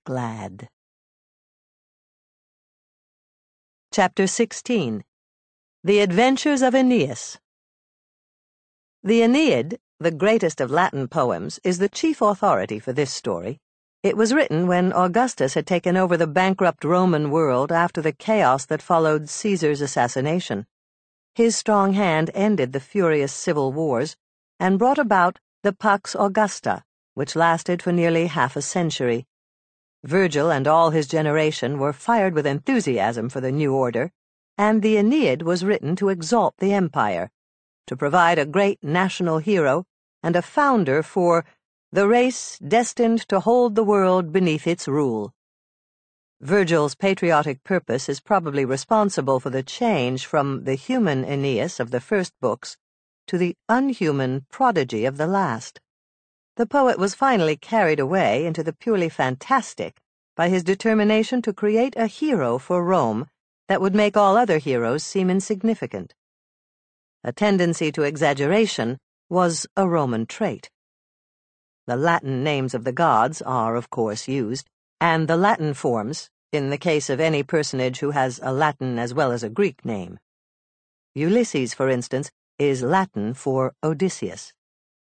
glad. Chapter 16. The Adventures of Aeneas. The Aeneid, the greatest of Latin poems, is the chief authority for this story. It was written when Augustus had taken over the bankrupt Roman world after the chaos that followed Caesar's assassination. His strong hand ended the furious civil wars and brought about the Pax Augusta, which lasted for nearly half a century. Virgil and all his generation were fired with enthusiasm for the new order, and the Aeneid was written to exalt the empire, to provide a great national hero and a founder for the race destined to hold the world beneath its rule. Virgil's patriotic purpose is probably responsible for the change from the human Aeneas of the first books to the unhuman prodigy of the last. The poet was finally carried away into the purely fantastic by his determination to create a hero for Rome that would make all other heroes seem insignificant. A tendency to exaggeration was a Roman trait. The Latin names of the gods are, of course, used, and the Latin forms, in the case of any personage who has a Latin as well as a Greek name. Ulysses, for instance, is Latin for Odysseus.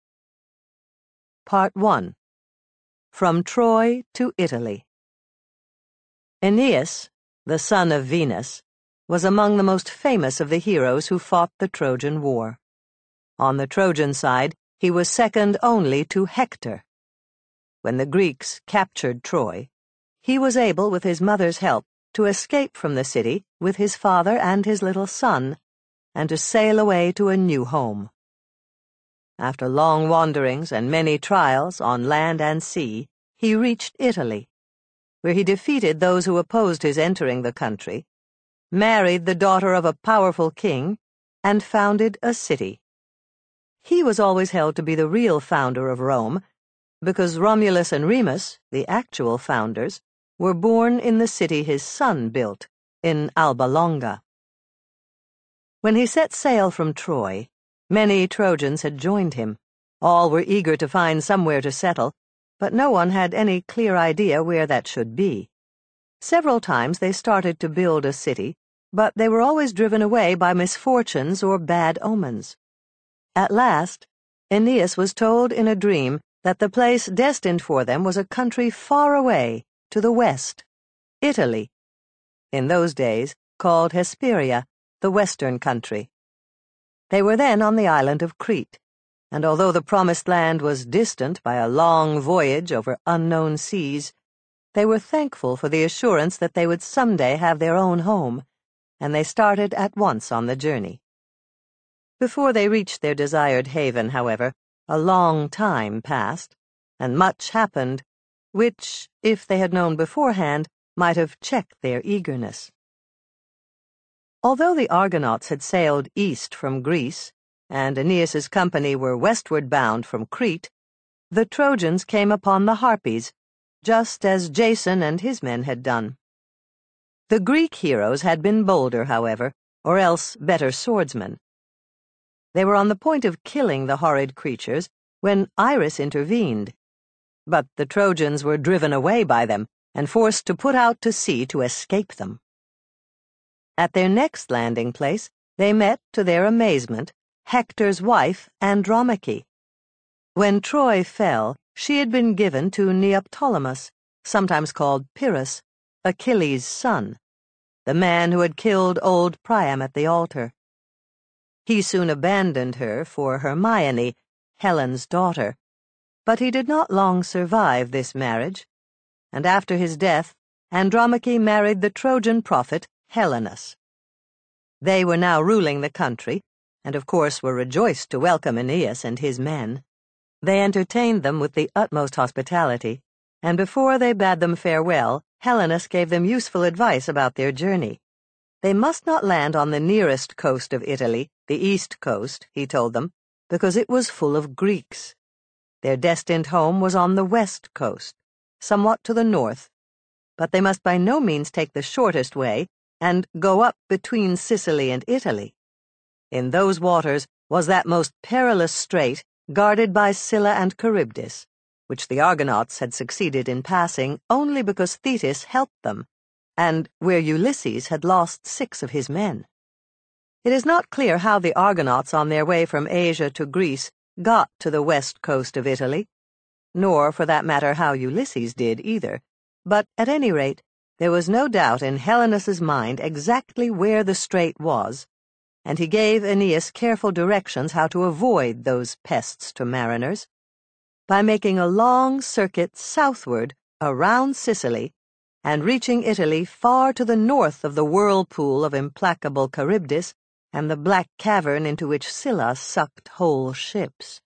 Part 1. From Troy to Italy. Aeneas, the son of Venus, was among the most famous of the heroes who fought the Trojan War. On the Trojan side, he was second only to Hector. When the Greeks captured Troy, he was able, with his mother's help, to escape from the city with his father and his little son, and to sail away to a new home. After long wanderings and many trials on land and sea, he reached Italy, where he defeated those who opposed his entering the country, married the daughter of a powerful king, and founded a city. He was always held to be the real founder of Rome, because Romulus and Remus, the actual founders, were born in the city his son built, in Alba Longa. When he set sail from Troy, many Trojans had joined him. All were eager to find somewhere to settle, but no one had any clear idea where that should be. Several times they started to build a city, but they were always driven away by misfortunes or bad omens. At last, Aeneas was told in a dream that the place destined for them was a country far away, to the west, Italy, in those days called Hesperia, the western country. They were then on the island of Crete, and although the promised land was distant by a long voyage over unknown seas, they were thankful for the assurance that they would someday have their own home, and they started at once on the journey. Before they reached their desired haven, however, a long time passed, and much happened, which, if they had known beforehand, might have checked their eagerness. Although the Argonauts had sailed east from Greece, and Aeneas's company were westward bound from Crete, the Trojans came upon the Harpies, just as Jason and his men had done. The Greek heroes had been bolder, however, or else better swordsmen. They were on the point of killing the horrid creatures when Iris intervened, but the Trojans were driven away by them and forced to put out to sea to escape them. At their next landing place, they met, to their amazement, Hector's wife, Andromache. When Troy fell, she had been given to Neoptolemus, sometimes called Pyrrhus, Achilles' son, the man who had killed old Priam at the altar. He soon abandoned her for Hermione, Helen's daughter, but he did not long survive this marriage, and after his death, Andromache married the Trojan prophet Helenus. They were now ruling the country, and of course were rejoiced to welcome Aeneas and his men. They entertained them with the utmost hospitality, and before they bade them farewell, Helenus gave them useful advice about their journey. They must not land on the nearest coast of Italy, the east coast, he told them, because it was full of Greeks. Their destined home was on the west coast, somewhat to the north, but they must by no means take the shortest way and go up between Sicily and Italy. In those waters was that most perilous strait guarded by Scylla and Charybdis, which the Argonauts had succeeded in passing only because Thetis helped them, and where Ulysses had lost 6 of his men. It is not clear how the Argonauts on their way from Asia to Greece got to the west coast of Italy, nor, for that matter, how Ulysses did either, but at any rate, there was no doubt in Helenus's mind exactly where the strait was, and he gave Aeneas careful directions how to avoid those pests to mariners, by making a long circuit southward around Sicily and reaching Italy far to the north of the whirlpool of implacable Charybdis and the black cavern into which Scylla sucked whole ships.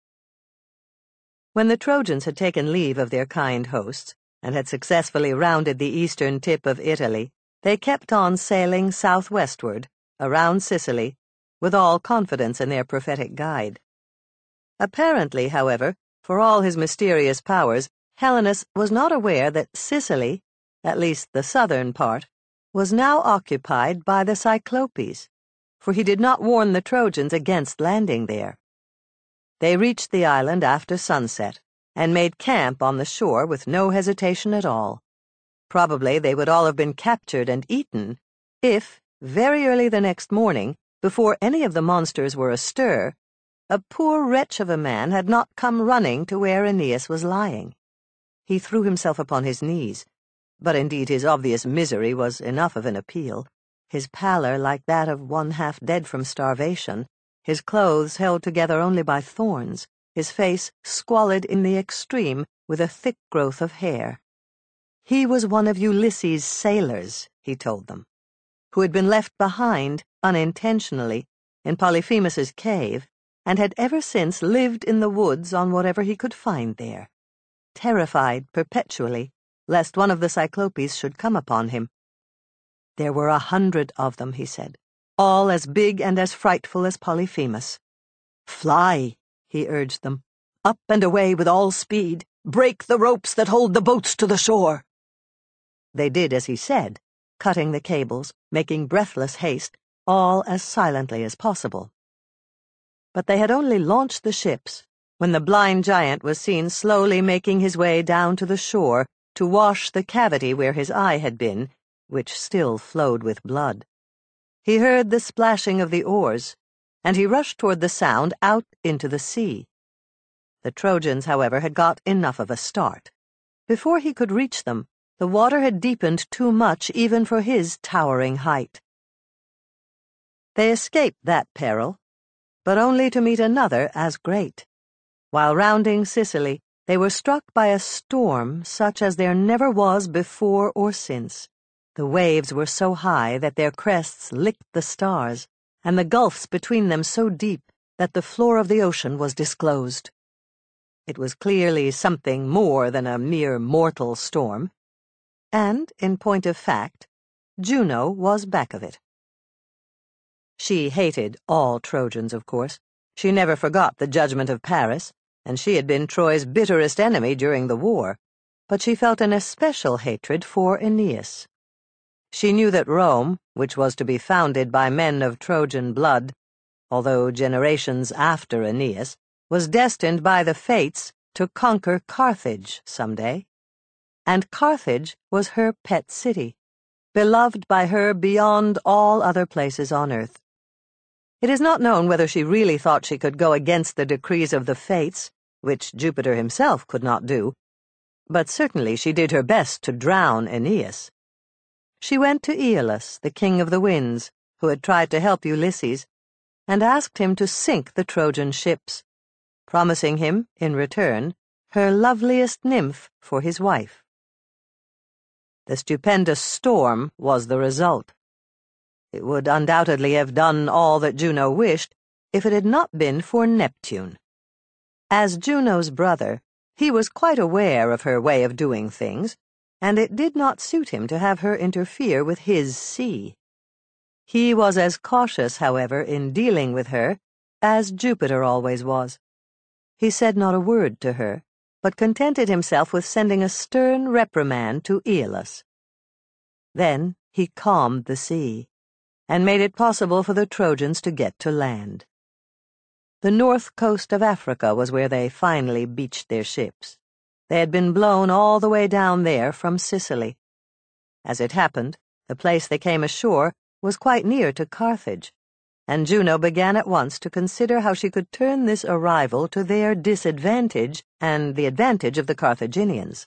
When the Trojans had taken leave of their kind hosts and had successfully rounded the eastern tip of Italy, they kept on sailing southwestward, around Sicily, with all confidence in their prophetic guide. Apparently, however, for all his mysterious powers, Helenus was not aware that Sicily, at least the southern part, was now occupied by the Cyclopes, for he did not warn the Trojans against landing there. They reached the island after sunset, and made camp on the shore with no hesitation at all. Probably they would all have been captured and eaten if, very early the next morning, before any of the monsters were astir, a poor wretch of a man had not come running to where Aeneas was lying. He threw himself upon his knees, but indeed his obvious misery was enough of an appeal, his pallor like that of one half dead from starvation, his clothes held together only by thorns, his face squalid in the extreme with a thick growth of hair. He was one of Ulysses' sailors, he told them, who had been left behind, unintentionally, in Polyphemus's cave, and had ever since lived in the woods on whatever he could find there, terrified perpetually lest one of the Cyclopes should come upon him. There were 100 of them, he said, all as big and as frightful as Polyphemus. "Fly," he urged them, "up and away with all speed. Break the ropes that hold the boats to the shore." They did as he said, cutting the cables, making breathless haste, all as silently as possible. But they had only launched the ships when the blind giant was seen slowly making his way down to the shore to wash the cavity where his eye had been, which still flowed with blood. He heard the splashing of the oars, and he rushed toward the sound out into the sea. The Trojans, however, had got enough of a start. Before he could reach them, the water had deepened too much even for his towering height. They escaped that peril, but only to meet another as great. While rounding Sicily, they were struck by a storm such as there never was before or since. The waves were so high that their crests licked the stars, and the gulfs between them so deep that the floor of the ocean was disclosed. It was clearly something more than a mere mortal storm, and, in point of fact, Juno was back of it. She hated all Trojans, of course. She never forgot the judgment of Paris, and she had been Troy's bitterest enemy during the war, but she felt an especial hatred for Aeneas. She knew that Rome, which was to be founded by men of Trojan blood, although generations after Aeneas, was destined by the fates to conquer Carthage some day. And Carthage was her pet city, beloved by her beyond all other places on earth. It is not known whether she really thought she could go against the decrees of the fates, which Jupiter himself could not do, but certainly she did her best to drown Aeneas. She went to Aeolus, the king of the winds, who had tried to help Ulysses, and asked him to sink the Trojan ships, promising him, in return, her loveliest nymph for his wife. The stupendous storm was the result. It would undoubtedly have done all that Juno wished if it had not been for Neptune. As Juno's brother, he was quite aware of her way of doing things, and it did not suit him to have her interfere with his sea. He was as cautious, however, in dealing with her as Jupiter always was. He said not a word to her, but contented himself with sending a stern reprimand to Aeolus. Then he calmed the sea, and made it possible for the Trojans to get to land. The north coast of Africa was where they finally beached their ships. They had been blown all the way down there from Sicily. As it happened, the place they came ashore was quite near to Carthage, and Juno began at once to consider how she could turn this arrival to their disadvantage and the advantage of the Carthaginians.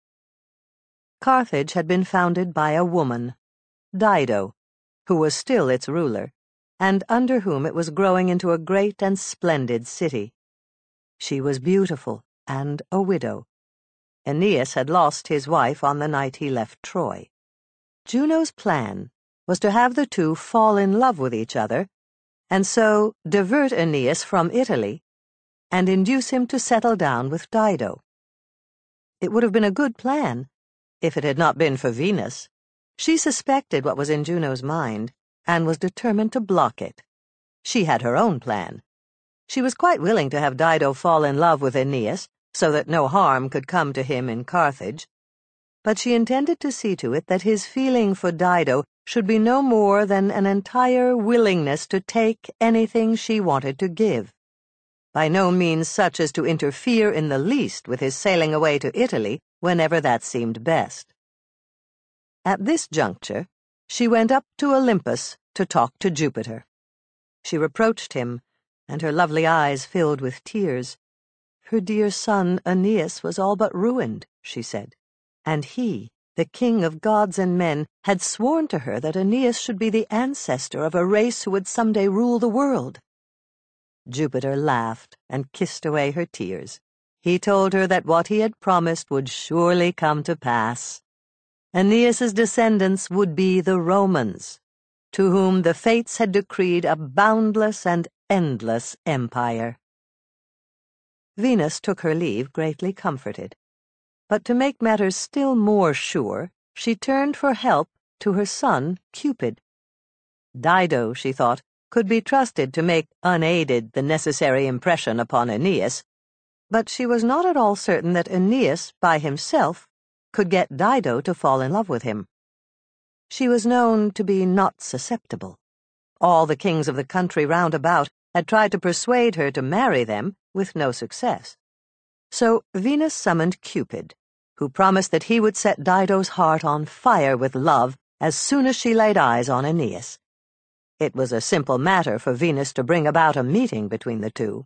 Carthage had been founded by a woman, Dido, who was still its ruler, and under whom it was growing into a great and splendid city. She was beautiful and a widow. Aeneas had lost his wife on the night he left Troy. Juno's plan was to have the two fall in love with each other, and so divert Aeneas from Italy and induce him to settle down with Dido. It would have been a good plan if it had not been for Venus. She suspected what was in Juno's mind and was determined to block it. She had her own plan. She was quite willing to have Dido fall in love with Aeneas so that no harm could come to him in Carthage, but she intended to see to it that his feeling for Dido should be no more than an entire willingness to take anything she wanted to give, by no means such as to interfere in the least with his sailing away to Italy whenever that seemed best. At this juncture, she went up to Olympus to talk to Jupiter. She reproached him, and her lovely eyes filled with tears. Her dear son Aeneas was all but ruined, she said, and he, the king of gods and men, had sworn to her that Aeneas should be the ancestor of a race who would someday rule the world. Jupiter laughed and kissed away her tears. He told her that what he had promised would surely come to pass. Aeneas's descendants would be the Romans, to whom the fates had decreed a boundless and endless empire. Venus took her leave greatly comforted, but to make matters still more sure, she turned for help to her son Cupid. Dido, she thought, could be trusted to make unaided the necessary impression upon Aeneas, but she was not at all certain that Aeneas, by himself, could get Dido to fall in love with him. She was known to be not susceptible. All the kings of the country round about had tried to persuade her to marry them, with no success. So Venus summoned Cupid, who promised that he would set Dido's heart on fire with love as soon as she laid eyes on Aeneas. It was a simple matter for Venus to bring about a meeting between the two.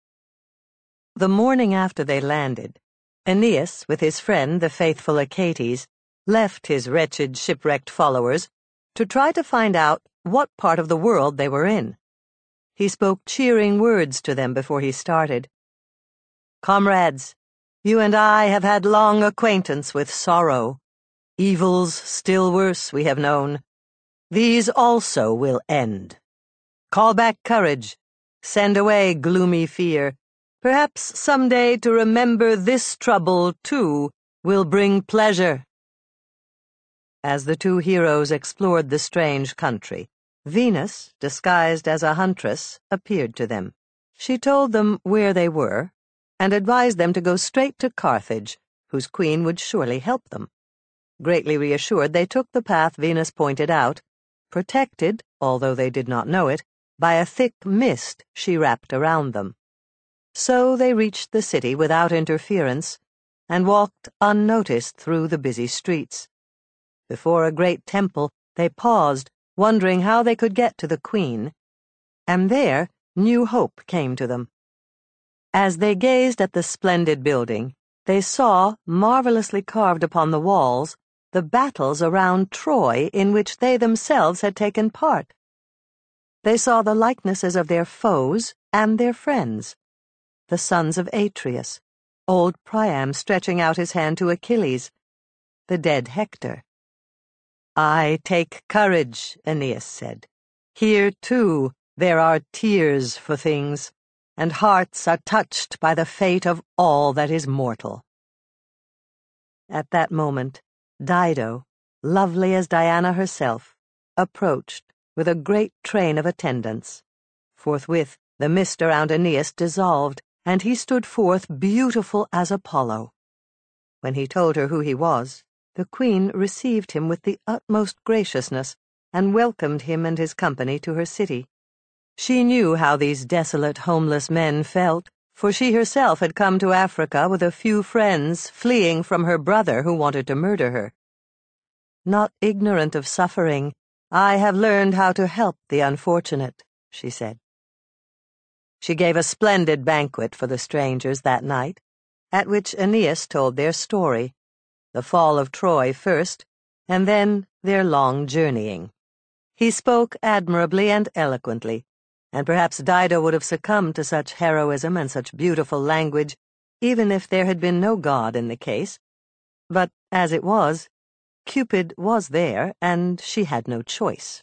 The morning after they landed, Aeneas, with his friend the faithful Achates, left his wretched shipwrecked followers to try to find out what part of the world they were in. He spoke cheering words to them before he started. "Comrades, you and I have had long acquaintance with sorrow. Evils still worse we have known. These also will end. Call back courage. Send away gloomy fear. Perhaps someday to remember this trouble, too, will bring pleasure." As the two heroes explored the strange country, Venus, disguised as a huntress, appeared to them. She told them where they were, and advised them to go straight to Carthage, whose queen would surely help them. Greatly reassured, they took the path Venus pointed out, protected, although they did not know it, by a thick mist she wrapped around them. So they reached the city without interference, and walked unnoticed through the busy streets. Before a great temple, they paused, wondering how they could get to the queen, and there new hope came to them. As they gazed at the splendid building, they saw, marvelously carved upon the walls, the battles around Troy in which they themselves had taken part. They saw the likenesses of their foes and their friends, the sons of Atreus, old Priam stretching out his hand to Achilles, the dead Hector. "I take courage," Aeneas said. "Here, too, there are tears for things, and hearts are touched by the fate of all that is mortal." At that moment, Dido, lovely as Diana herself, approached with a great train of attendants. Forthwith, the mist around Aeneas dissolved, and he stood forth beautiful as Apollo. When he told her who he was, the queen received him with the utmost graciousness and welcomed him and his company to her city. She knew how these desolate, homeless men felt, for she herself had come to Africa with a few friends, fleeing from her brother who wanted to murder her. "Not ignorant of suffering, I have learned how to help the unfortunate," she said. She gave a splendid banquet for the strangers that night, at which Aeneas told their story, the fall of Troy first, and then their long journeying. He spoke admirably and eloquently, and perhaps Dido would have succumbed to such heroism and such beautiful language, even if there had been no god in the case. But as it was, Cupid was there, and she had no choice.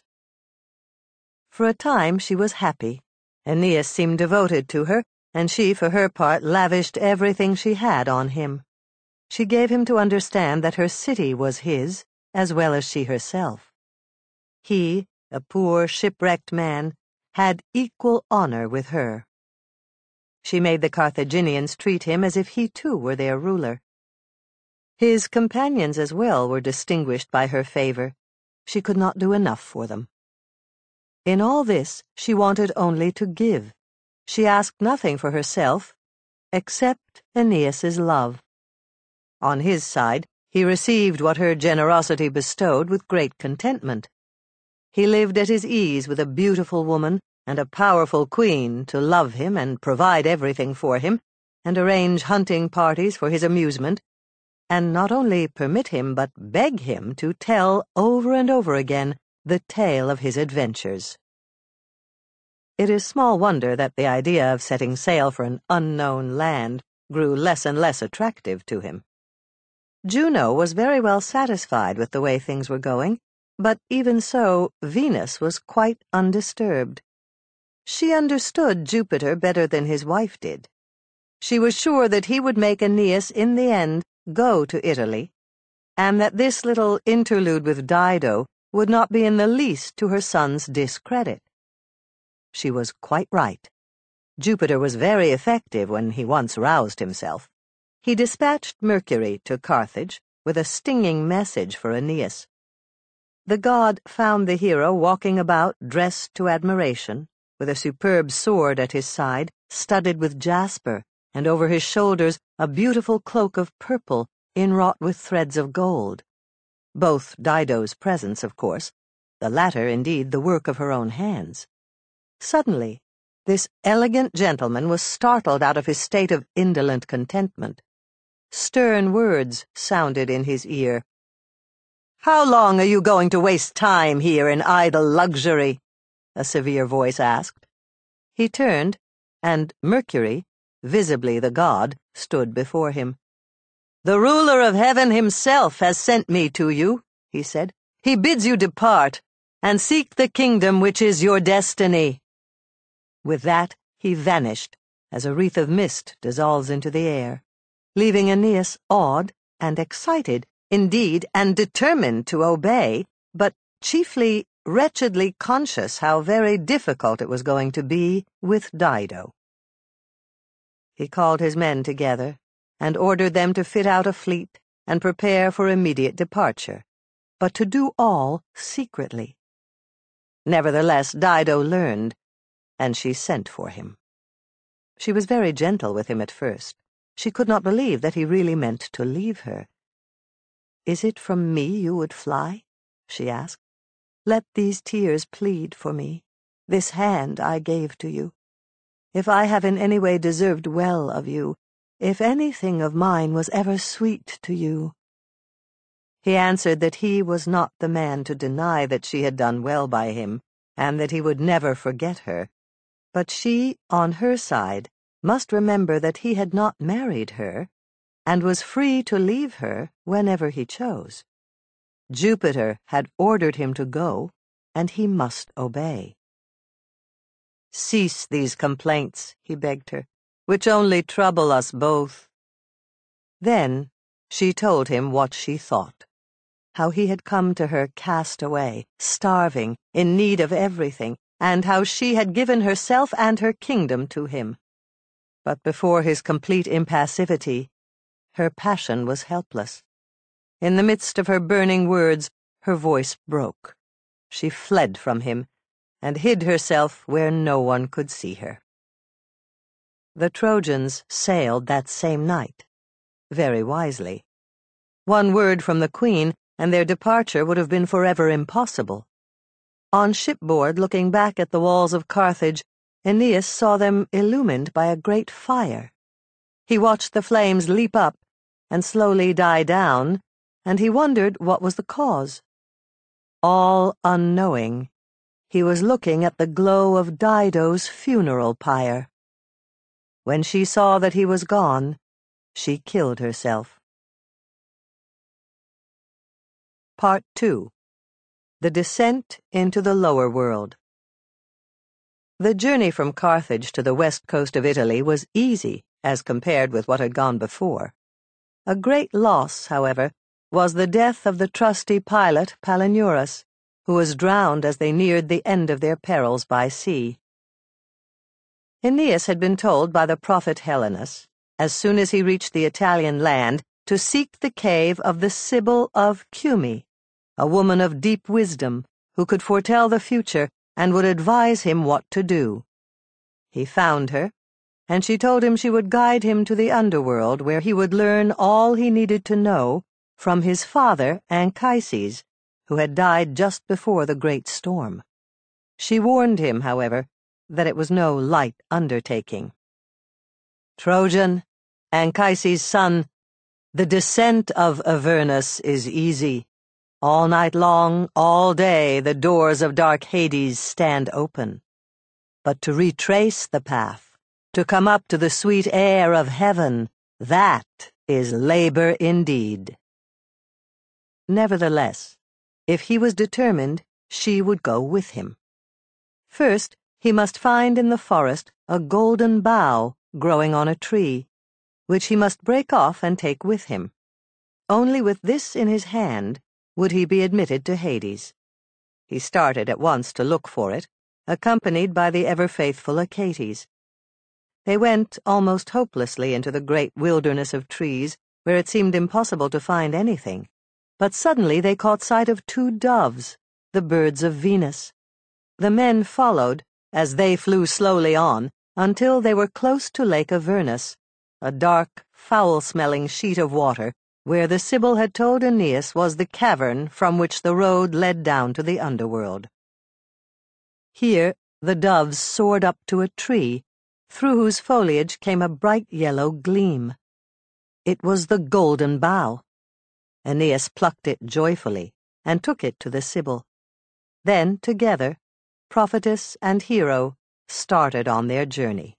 For a time she was happy. Aeneas seemed devoted to her, and she, for her part, lavished everything she had on him. She gave him to understand that her city was his, as well as she herself. He, a poor, shipwrecked man, had equal honor with her. She made the Carthaginians treat him as if he too were their ruler. His companions as well were distinguished by her favor. She could not do enough for them. In all this, she wanted only to give. She asked nothing for herself, except Aeneas's love. On his side, he received what her generosity bestowed with great contentment. He lived at his ease with a beautiful woman and a powerful queen to love him and provide everything for him, and arrange hunting parties for his amusement, and not only permit him but beg him to tell over and over again the tale of his adventures. It is small wonder that the idea of setting sail for an unknown land grew less and less attractive to him. Juno was very well satisfied with the way things were going, but even so, Venus was quite undisturbed. She understood Jupiter better than his wife did. She was sure that he would make Aeneas in the end go to Italy, and that this little interlude with Dido would not be in the least to her son's discredit. She was quite right. Jupiter was very effective when he once roused himself. He dispatched Mercury to Carthage with a stinging message for Aeneas. The god found the hero walking about dressed to admiration, with a superb sword at his side, studded with jasper, and over his shoulders a beautiful cloak of purple, inwrought with threads of gold. Both Dido's presents, of course, the latter, indeed, the work of her own hands. Suddenly, this elegant gentleman was startled out of his state of indolent contentment. Stern words sounded in his ear. "How long are you going to waste time here in idle luxury?" a severe voice asked. He turned, and Mercury, visibly the god, stood before him. "The ruler of heaven himself has sent me to you," he said. "He bids you depart, and seek the kingdom which is your destiny." With that, he vanished, as a wreath of mist dissolves into the air, leaving Aeneas awed and excited, indeed, and determined to obey, but chiefly wretchedly conscious how very difficult it was going to be with Dido. He called his men together and ordered them to fit out a fleet and prepare for immediate departure, but to do all secretly. Nevertheless, Dido learned, and she sent for him. She was very gentle with him at first. She could not believe that he really meant to leave her. "Is it from me you would fly?" she asked. "Let these tears plead for me. This hand I gave to you. If I have in any way deserved well of you, if anything of mine was ever sweet to you—" He answered that he was not the man to deny that she had done well by him, and that he would never forget her. But she, on her side, must remember that he had not married her, and was free to leave her whenever he chose. Jupiter had ordered him to go, and he must obey. "Cease these complaints," he begged her, "which only trouble us both." Then she told him what she thought, how he had come to her cast away, starving, in need of everything, and how she had given herself and her kingdom to him. But before his complete impassivity, her passion was helpless. In the midst of her burning words, her voice broke. She fled from him and hid herself where no one could see her. The Trojans sailed that same night, very wisely. One word from the queen, and their departure would have been forever impossible. On shipboard, looking back at the walls of Carthage, Aeneas saw them illumined by a great fire. He watched the flames leap up and slowly die down, and he wondered what was the cause. All unknowing, he was looking at the glow of Dido's funeral pyre. When she saw that he was gone, she killed herself. Part 2. The Descent into the Lower World. The journey from Carthage to the west coast of Italy was easy as compared with what had gone before. A great loss, however, was the death of the trusty pilot Palinurus, who was drowned as they neared the end of their perils by sea. Aeneas had been told by the prophet Helenus, as soon as he reached the Italian land, to seek the cave of the Sibyl of Cumae, a woman of deep wisdom who could foretell the future and would advise him what to do. He found her, and she told him she would guide him to the underworld, where he would learn all he needed to know from his father Anchises, who had died just before the great storm. She warned him, however, that it was no light undertaking. "Trojan, Anchises' son, the descent of Avernus is easy. All night long, all day, the doors of dark Hades stand open. But to retrace the path, to come up to the sweet air of heaven, that is labor indeed." Nevertheless, if he was determined, she would go with him. First, he must find in the forest a golden bough growing on a tree, which he must break off and take with him. Only with this in his hand would he be admitted to Hades. He started at once to look for it, accompanied by the ever-faithful Achates. They went almost hopelessly into the great wilderness of trees, where it seemed impossible to find anything. But suddenly they caught sight of 2 doves, the birds of Venus. The men followed, as they flew slowly on, until they were close to Lake Avernus, a dark, foul-smelling sheet of water, where the Sibyl had told Aeneas was the cavern from which the road led down to the underworld. Here the doves soared up to a tree, through whose foliage came a bright yellow gleam. It was the golden bough. Aeneas plucked it joyfully and took it to the Sibyl. Then, together, prophetess and hero started on their journey.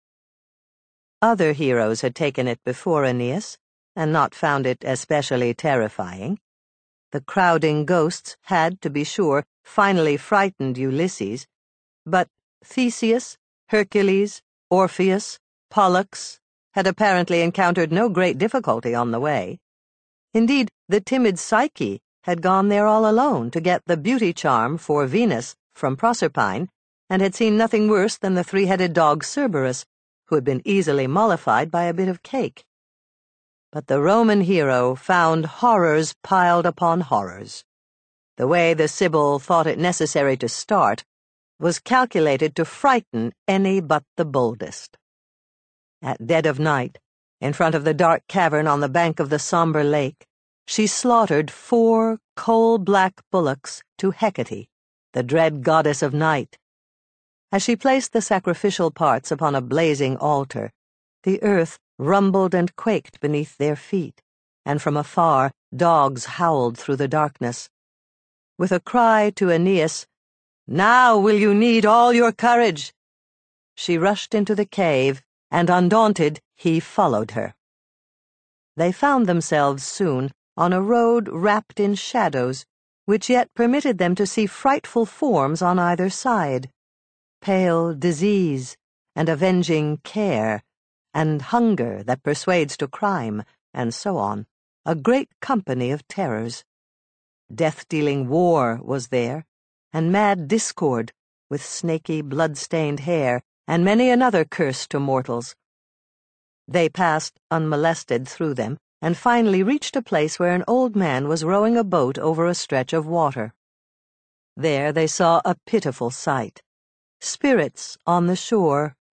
Other heroes had taken it before Aeneas, and not found it especially terrifying. The crowding ghosts had, to be sure, finally frightened Ulysses, but Theseus, Hercules, Orpheus, Pollux had apparently encountered no great difficulty on the way. Indeed, the timid Psyche had gone there all alone to get the beauty charm for Venus from Proserpine, and had seen nothing worse than the 3-headed dog Cerberus, who had been easily mollified by a bit of cake. But the Roman hero found horrors piled upon horrors. The way the Sibyl thought it necessary to start was calculated to frighten any but the boldest. At dead of night, in front of the dark cavern on the bank of the somber lake, she slaughtered 4 coal-black bullocks to Hecate, the dread goddess of night. As she placed the sacrificial parts upon a blazing altar, the earth rumbled and quaked beneath their feet, and from afar dogs howled through the darkness. With a cry to Aeneas, "Now will you need all your courage?" she rushed into the cave, and undaunted, he followed her. They found themselves soon on a road wrapped in shadows, which yet permitted them to see frightful forms on either side: pale disease, and avenging care, and hunger that persuades to crime, and so on, a great company of terrors. Death-dealing war was there, and mad discord, with snaky, blood-stained hair, and many another curse to mortals. They passed unmolested through them, and finally reached a place where an old man was rowing a boat over a stretch of water. There they saw a pitiful sight: spirits on the shore,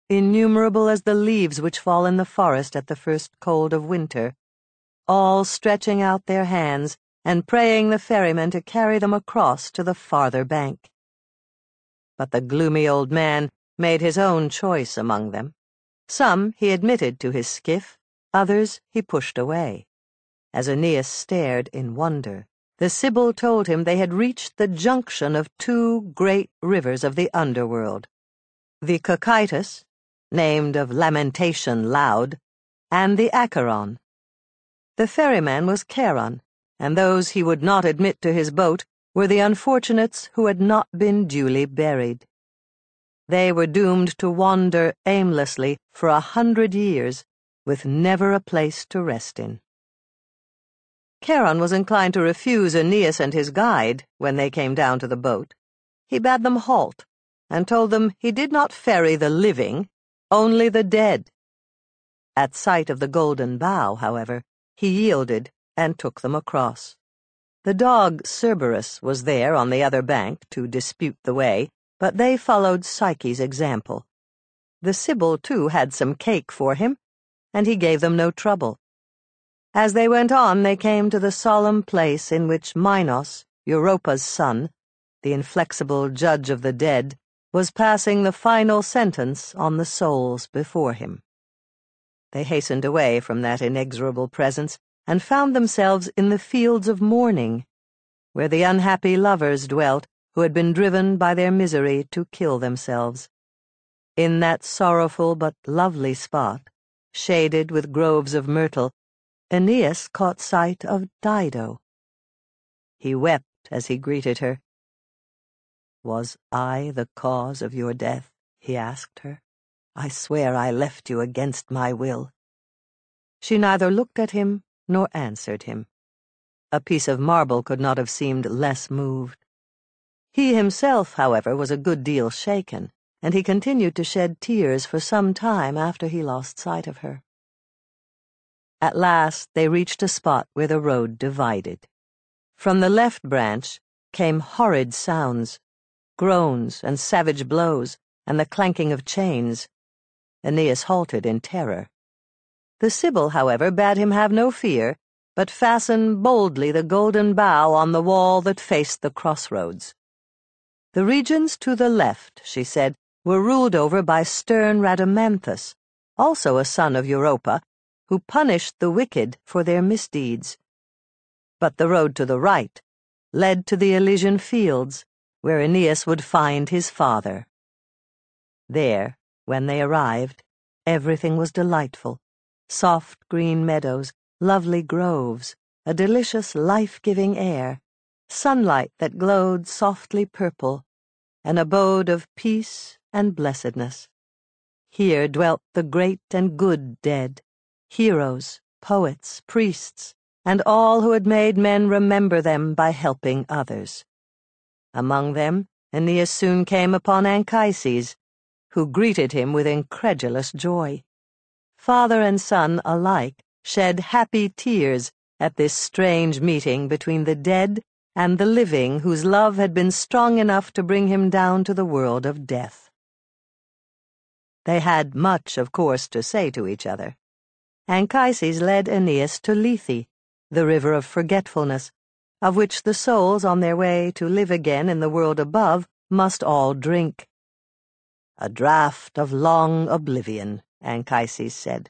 innumerable as the leaves which fall in the forest at the first cold of winter, all stretching out their hands and praying the ferryman to carry them across to the farther bank. But the gloomy old man made his own choice among them. Some he admitted to his skiff, others he pushed away. As Aeneas stared in wonder, the Sibyl told him they had reached the junction of two great rivers of the underworld, the Cocytus, named of lamentation loud, and the Acheron. The ferryman was Charon, and those he would not admit to his boat were the unfortunates who had not been duly buried. They were doomed to wander aimlessly for 100 years, with never a place to rest in. Charon was inclined to refuse Aeneas and his guide when they came down to the boat. He bade them halt, and told them he did not ferry the living, only the dead. At sight of the golden bough, however, he yielded and took them across. The dog Cerberus was there on the other bank to dispute the way, but they followed Psyche's example. The Sibyl, too, had some cake for him, and he gave them no trouble. As they went on, they came to the solemn place in which Minos, Europa's son, the inflexible judge of the dead, was passing the final sentence on the souls before him. They hastened away from that inexorable presence and found themselves in the fields of mourning, where the unhappy lovers dwelt who had been driven by their misery to kill themselves. In that sorrowful but lovely spot, shaded with groves of myrtle, Aeneas caught sight of Dido. He wept as he greeted her. "Was I the cause of your death?" he asked her. "I swear I left you against my will." She neither looked at him nor answered him. A piece of marble could not have seemed less moved. He himself, however, was a good deal shaken, and he continued to shed tears for some time after he lost sight of her. At last they reached a spot where the road divided. From the left branch came horrid sounds, groans and savage blows, and the clanking of chains. Aeneas halted in terror. The Sibyl, however, bade him have no fear, but fasten boldly the golden bough on the wall that faced the crossroads. The regions to the left, she said, were ruled over by stern Rhadamanthus, also a son of Europa, who punished the wicked for their misdeeds. But the road to the right led to the Elysian fields, where Aeneas would find his father. There, when they arrived, everything was delightful. Soft green meadows, lovely groves, a delicious life-giving air, sunlight that glowed softly purple, an abode of peace and blessedness. Here dwelt the great and good dead, heroes, poets, priests, and all who had made men remember them by helping others. Among them, Aeneas soon came upon Anchises, who greeted him with incredulous joy. Father and son alike shed happy tears at this strange meeting between the dead and the living whose love had been strong enough to bring him down to the world of death. They had much, of course, to say to each other. Anchises led Aeneas to Lethe, the river of forgetfulness, of which the souls on their way to live again in the world above must all drink. "A draught of long oblivion," Anchises said.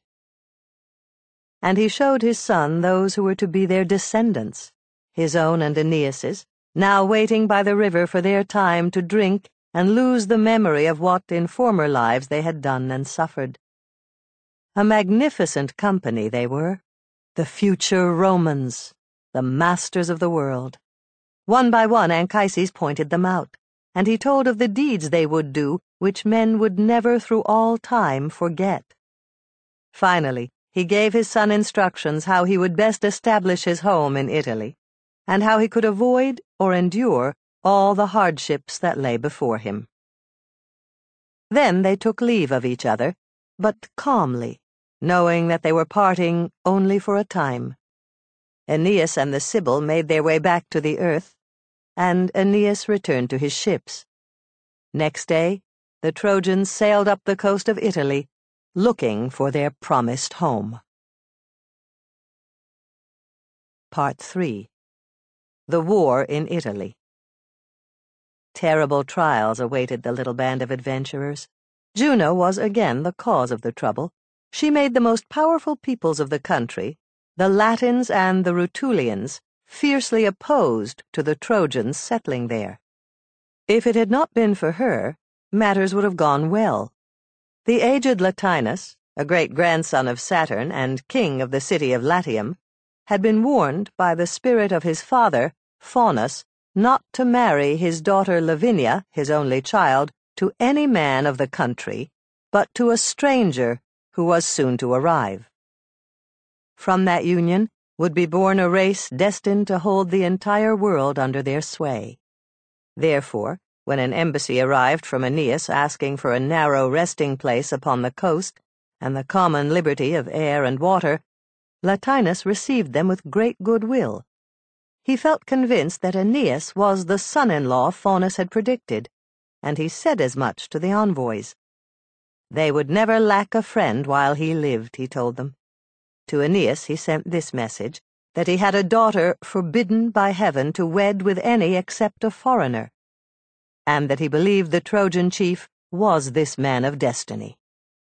And he showed his son those who were to be their descendants, his own and Aeneas's, now waiting by the river for their time to drink and lose the memory of what in former lives they had done and suffered. A magnificent company they were, the future Romans, the masters of the world. One by one Anchises pointed them out, and he told of the deeds they would do which men would never through all time forget. Finally, he gave his son instructions how he would best establish his home in Italy, and how he could avoid or endure all the hardships that lay before him. Then they took leave of each other, but calmly, knowing that they were parting only for a time. Aeneas and the Sibyl made their way back to the earth, and Aeneas returned to his ships. Next day, the Trojans sailed up the coast of Italy, looking for their promised home. Part 3. The War in Italy. Terrible trials awaited the little band of adventurers. Juno was again the cause of the trouble. She made the most powerful peoples of the country, the Latins and the Rutulians, fiercely opposed to the Trojans settling there. If it had not been for her, matters would have gone well. The aged Latinus, a great-grandson of Saturn and king of the city of Latium, had been warned by the spirit of his father, Faunus, not to marry his daughter Lavinia, his only child, to any man of the country, but to a stranger who was soon to arrive. From that union would be born a race destined to hold the entire world under their sway. Therefore, when an embassy arrived from Aeneas asking for a narrow resting place upon the coast and the common liberty of air and water, Latinus received them with great goodwill. He felt convinced that Aeneas was the son-in-law Faunus had predicted, and he said as much to the envoys. They would never lack a friend while he lived, he told them. To Aeneas he sent this message, that he had a daughter forbidden by heaven to wed with any except a foreigner, and that he believed the Trojan chief was this man of destiny.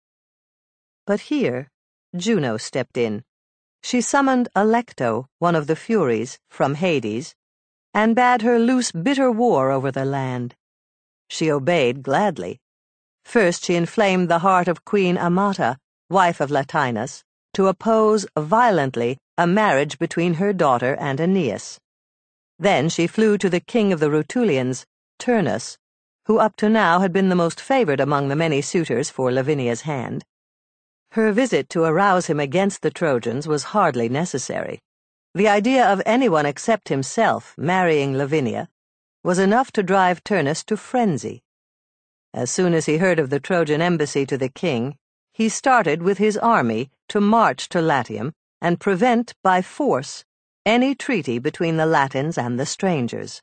But here Juno stepped in. She summoned Alecto, one of the Furies, from Hades, and bade her loose bitter war over the land. She obeyed gladly. First she inflamed the heart of Queen Amata, wife of Latinus, to oppose violently a marriage between her daughter and Aeneas. Then she flew to the king of the Rutulians, Turnus, who up to now had been the most favored among the many suitors for Lavinia's hand. Her visit to arouse him against the Trojans was hardly necessary. The idea of anyone except himself marrying Lavinia was enough to drive Turnus to frenzy. As soon as he heard of the Trojan embassy to the king, he started with his army to march to Latium and prevent by force any treaty between the Latins and the strangers.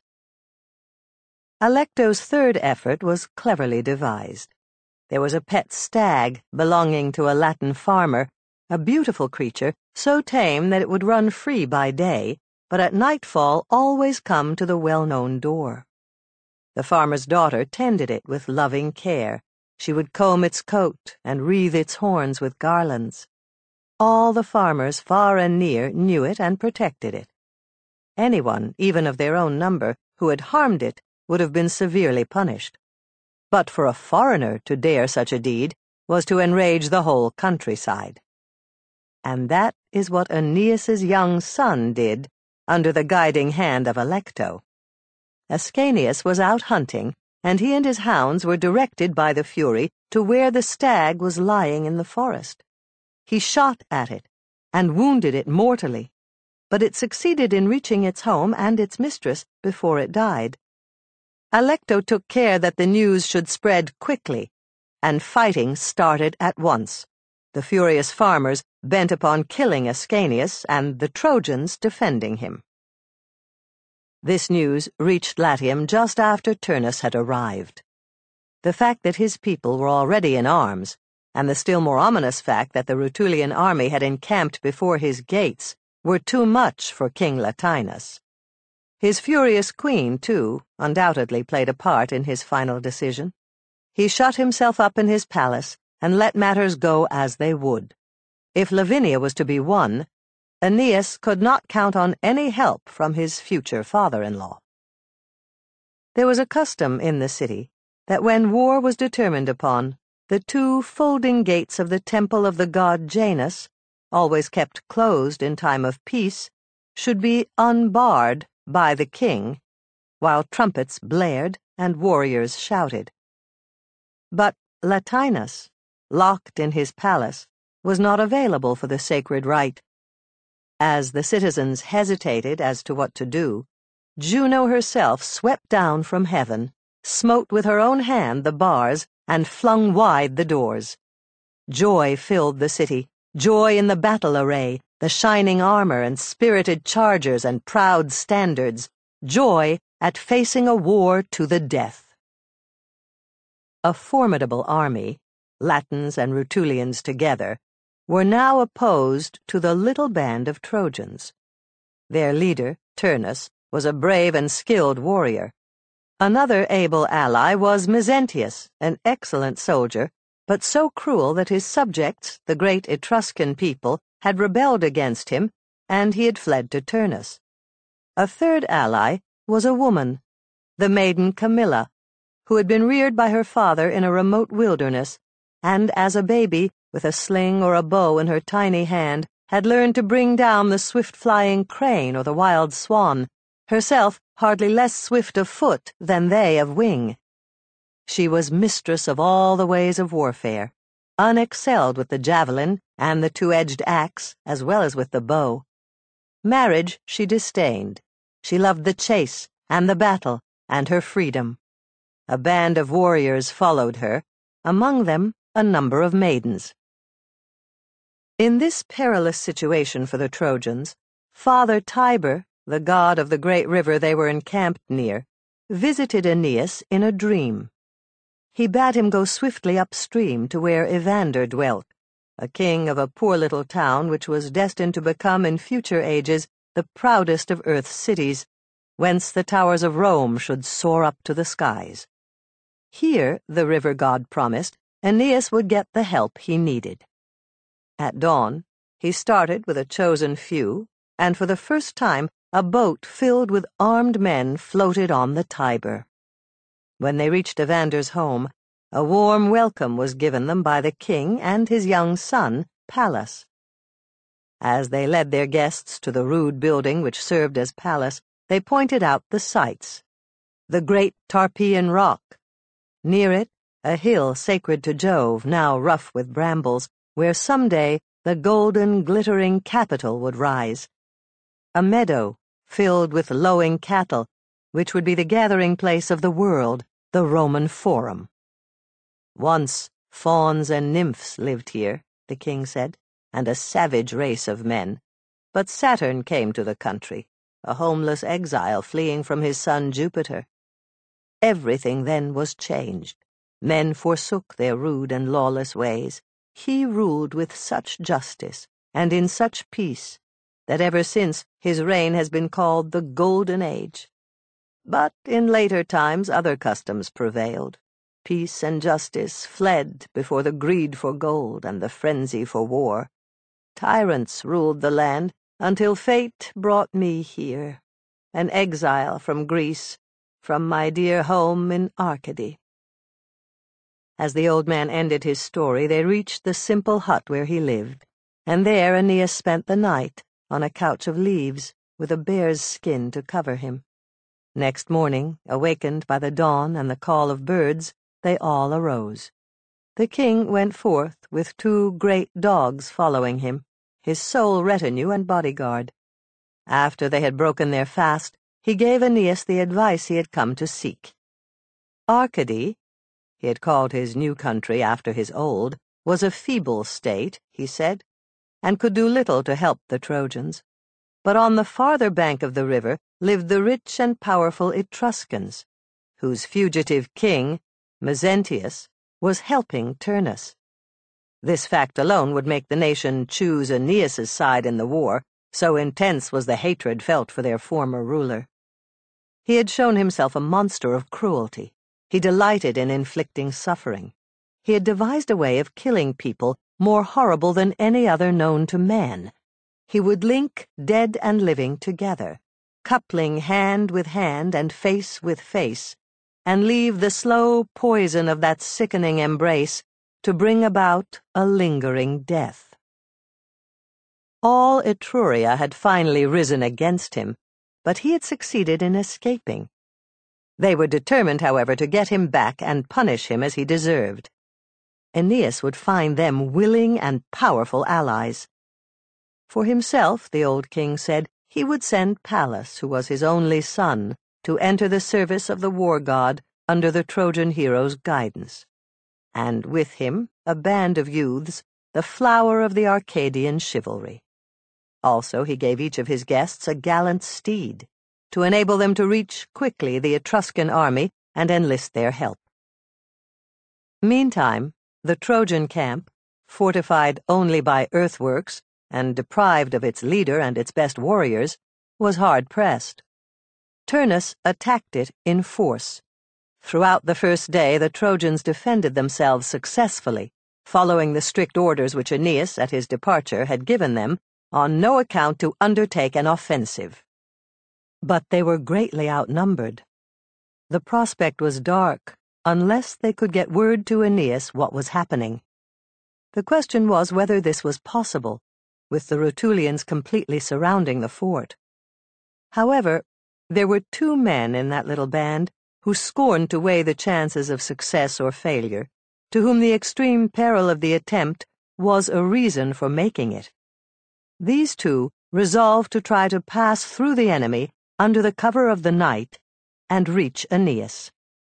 Alecto's third effort was cleverly devised. There was a pet stag belonging to a Latin farmer, a beautiful creature, so tame that it would run free by day, but at nightfall always come to the well-known door. The farmer's daughter tended it with loving care. She would comb its coat and wreathe its horns with garlands. All the farmers, far and near, knew it and protected it. Anyone, even of their own number, who had harmed it would have been severely punished. But for a foreigner to dare such a deed was to enrage the whole countryside. And that is what Aeneas's young son did under the guiding hand of Alecto. Ascanius was out hunting, and he and his hounds were directed by the Fury to where the stag was lying in the forest. He shot at it, and wounded it mortally, but it succeeded in reaching its home and its mistress before it died. Alecto took care that the news should spread quickly, and fighting started at once, the furious farmers bent upon killing Ascanius and the Trojans defending him. This news reached Latium just after Turnus had arrived. The fact that his people were already in arms, and the still more ominous fact that the Rutulian army had encamped before his gates, were too much for King Latinus. His furious queen, too, undoubtedly played a part in his final decision. He shut himself up in his palace and let matters go as they would. If Lavinia was to be won, Aeneas could not count on any help from his future father-in-law. There was a custom in the city that when war was determined upon, the 2 folding gates of the temple of the god Janus, always kept closed in time of peace, should be unbarred by the king, while trumpets blared and warriors shouted. But Latinus, locked in his palace, was not available for the sacred rite. As the citizens hesitated as to what to do, Juno herself swept down from heaven, smote with her own hand the bars, and flung wide the doors. Joy filled the city, joy in the battle array, the shining armor and spirited chargers and proud standards, joy at facing a war to the death. A formidable army, Latins and Rutulians together, were now opposed to the little band of Trojans. Their leader, Turnus, was a brave and skilled warrior. Another able ally was Mezentius, an excellent soldier, but so cruel that his subjects, the great Etruscan people, had rebelled against him, and he had fled to Turnus. A third ally was a woman, the maiden Camilla, who had been reared by her father in a remote wilderness, and as a baby, with a sling or a bow in her tiny hand, had learned to bring down the swift-flying crane or the wild swan, herself hardly less swift of foot than they of wing. She was mistress of all the ways of warfare, unexcelled with the javelin and the two-edged axe, as well as with the bow. Marriage she disdained. She loved the chase and the battle and her freedom. A band of warriors followed her, among them a number of maidens. In this perilous situation for the Trojans, Father Tiber, the god of the great river they were encamped near, visited Aeneas in a dream. He bade him go swiftly upstream to where Evander dwelt, a king of a poor little town which was destined to become in future ages the proudest of earth's cities, whence the towers of Rome should soar up to the skies. Here, the river god promised, Aeneas would get the help he needed. At dawn, he started with a chosen few, and for the first time a boat filled with armed men floated on the Tiber. When they reached Evander's home, a warm welcome was given them by the king and his young son, Pallas. As they led their guests to the rude building which served as palace, they pointed out the sights. The great Tarpeian Rock. Near it, a hill sacred to Jove, now rough with brambles, where someday the golden, glittering Capitol would rise. A meadow filled with lowing cattle, which would be the gathering place of the world, the Roman Forum. Once fauns and nymphs lived here, the king said, and a savage race of men. But Saturn came to the country, a homeless exile fleeing from his son Jupiter. Everything then was changed. Men forsook their rude and lawless ways. He ruled with such justice and in such peace that ever since his reign has been called the Golden Age. But in later times other customs prevailed. Peace and justice fled before the greed for gold and the frenzy for war. Tyrants ruled the land until fate brought me here, an exile from Greece, from my dear home in Arcady. As the old man ended his story, they reached the simple hut where he lived, and there Aeneas spent the night on a couch of leaves with a bear's skin to cover him. Next morning, awakened by the dawn and the call of birds, they all arose. The king went forth with 2 great dogs following him, his sole retinue and bodyguard. After they had broken their fast, he gave Aeneas the advice he had come to seek. Arcady, he had called his new country after his old, was a feeble state, he said, and could do little to help the Trojans. But on the farther bank of the river lived the rich and powerful Etruscans, whose fugitive king, Mezentius, was helping Turnus. This fact alone would make the nation choose Aeneas's side in the war, so intense was the hatred felt for their former ruler. He had shown himself a monster of cruelty. He delighted in inflicting suffering. He had devised a way of killing people more horrible than any other known to man. He would link dead and living together, coupling hand with hand and face with face, and leave the slow poison of that sickening embrace to bring about a lingering death. All Etruria had finally risen against him, but he had succeeded in escaping. They were determined, however, to get him back and punish him as he deserved. Aeneas would find them willing and powerful allies. For himself, the old king said, he would send Pallas, who was his only son, to enter the service of the war god under the Trojan hero's guidance. And with him a band of youths, the flower of the Arcadian chivalry. Also he gave each of his guests a gallant steed, to enable them to reach quickly the Etruscan army and enlist their help. Meantime, the Trojan camp, fortified only by earthworks and deprived of its leader and its best warriors, was hard-pressed. Turnus attacked it in force. Throughout the first day, the Trojans defended themselves successfully, following the strict orders which Aeneas, at his departure, had given them, on no account to undertake an offensive. But they were greatly outnumbered. The prospect was dark, unless they could get word to Aeneas what was happening. The question was whether this was possible, with the Rutulians completely surrounding the fort. However, there were 2 men in that little band who scorned to weigh the chances of success or failure, to whom the extreme peril of the attempt was a reason for making it. These 2 resolved to try to pass through the enemy under the cover of the night and reach Aeneas.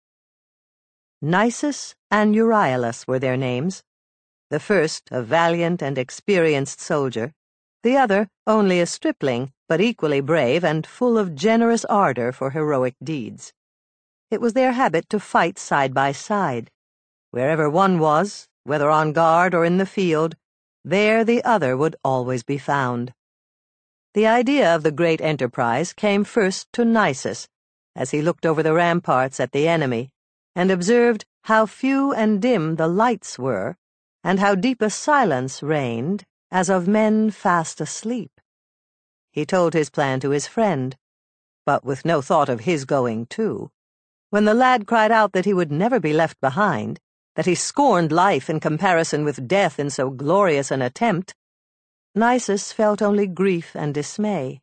Nisus and Euryalus were their names, the first a valiant and experienced soldier, the other only a stripling, but equally brave and full of generous ardor for heroic deeds. It was their habit to fight side by side. Wherever one was, whether on guard or in the field, there the other would always be found. The idea of the great enterprise came first to Nisus, as he looked over the ramparts at the enemy, and observed how few and dim the lights were, and how deep a silence reigned, as of men fast asleep. He told his plan to his friend, but with no thought of his going too. When the lad cried out that he would never be left behind, that he scorned life in comparison with death in so glorious an attempt, Nisus felt only grief and dismay.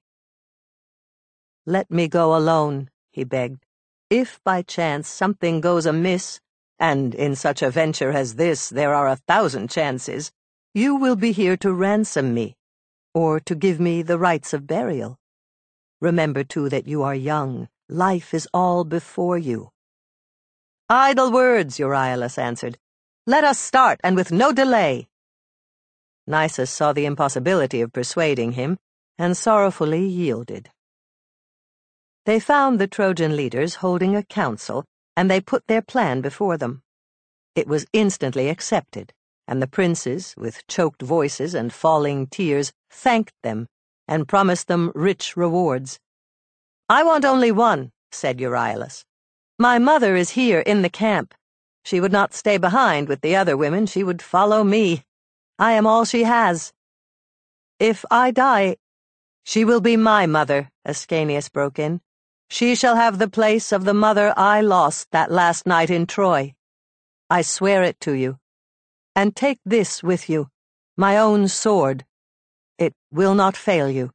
"Let me go alone," he begged. "If by chance something goes amiss, and in such a venture as this there are 1,000 chances, you will be here to ransom me, or to give me the rites of burial. Remember, too, that you are young. Life is all before you." "Idle words," Euryalus answered. "Let us start, and with no delay." Nisus saw the impossibility of persuading him, and sorrowfully yielded. They found the Trojan leaders holding a council, and they put their plan before them. It was instantly accepted, and the princes, with choked voices and falling tears, thanked them, and promised them rich rewards. "I want only one," said Euryalus. "My mother is here in the camp. She would not stay behind with the other women, she would follow me. I am all she has." "If I die—" "She will be my mother," Ascanius broke in. "She shall have the place of the mother I lost that last night in Troy. I swear it to you. And take this with you, my own sword. It will not fail you."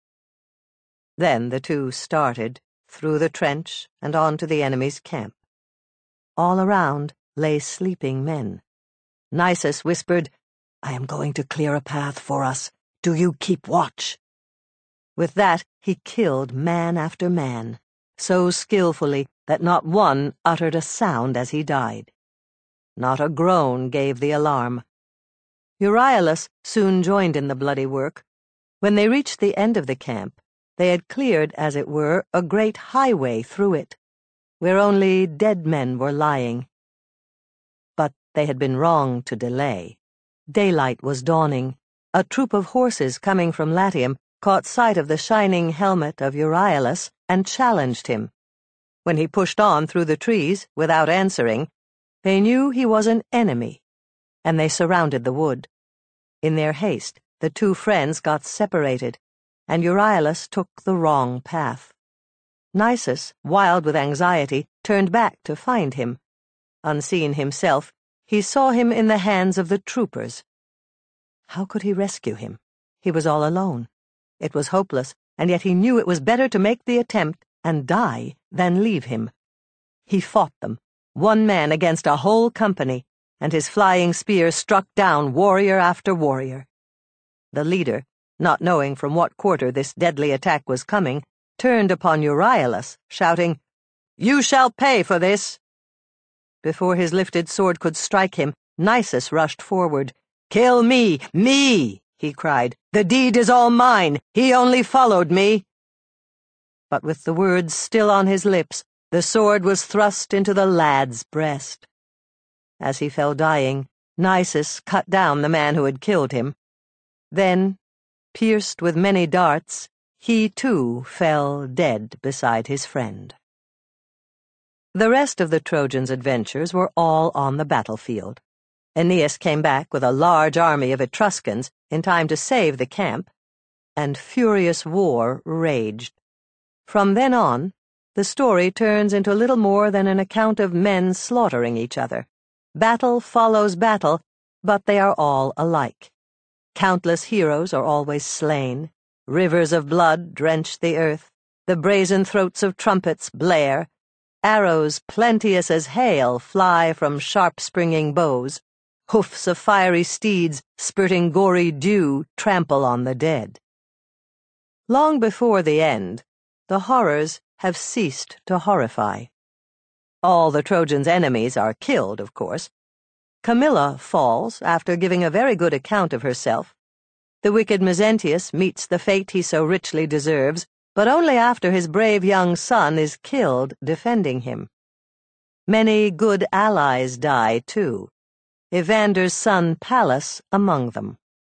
Then the 2 started, through the trench and on to the enemy's camp. All around lay sleeping men. Nisus whispered, "I am going to clear a path for us. Do you keep watch." With that, he killed man after man, so skillfully that not one uttered a sound as he died. Not a groan gave the alarm. Euryalus soon joined in the bloody work. When they reached the end of the camp, they had cleared, as it were, a great highway through it, where only dead men were lying. But they had been wrong to delay. Daylight was dawning. A troop of horses coming from Latium caught sight of the shining helmet of Euryalus and challenged him. When he pushed on through the trees, without answering, they knew he was an enemy, and they surrounded the wood. In their haste, the 2 friends got separated, and Euryalus took the wrong path. Nisus, wild with anxiety, turned back to find him. Unseen himself, he saw him in the hands of the troopers. How could he rescue him? He was all alone. It was hopeless, and yet he knew it was better to make the attempt and die than leave him. He fought them, one man against a whole company, and his flying spear struck down warrior after warrior. The leader, not knowing from what quarter this deadly attack was coming, turned upon Euryalus, shouting, "You shall pay for this!" Before his lifted sword could strike him, Nisus rushed forward. "Kill me, me!" he cried. "The deed is all mine. He only followed me." But with the words still on his lips, the sword was thrust into the lad's breast. as he fell dying, Nisus cut down the man who had killed him. Then, pierced with many darts, he too fell dead beside his friend. The rest of the Trojans' adventures were all on the battlefield. Aeneas came back with a large army of Etruscans in time to save the camp, and furious war raged. From then on, the story turns into little more than an account of men slaughtering each other. Battle follows battle, but they are all alike. Countless heroes are always slain, rivers of blood drench the earth, the brazen throats of trumpets blare, arrows plenteous as hail fly from sharp-springing bows, hoofs of fiery steeds spurting gory dew trample on the dead. Long before the end, the horrors have ceased to horrify. All the Trojans' enemies are killed, of course. Camilla falls after giving a very good account of herself. The wicked Mezentius meets the fate he so richly deserves, but only after his brave young son is killed defending him. Many good allies die, too, Evander's son Pallas among them.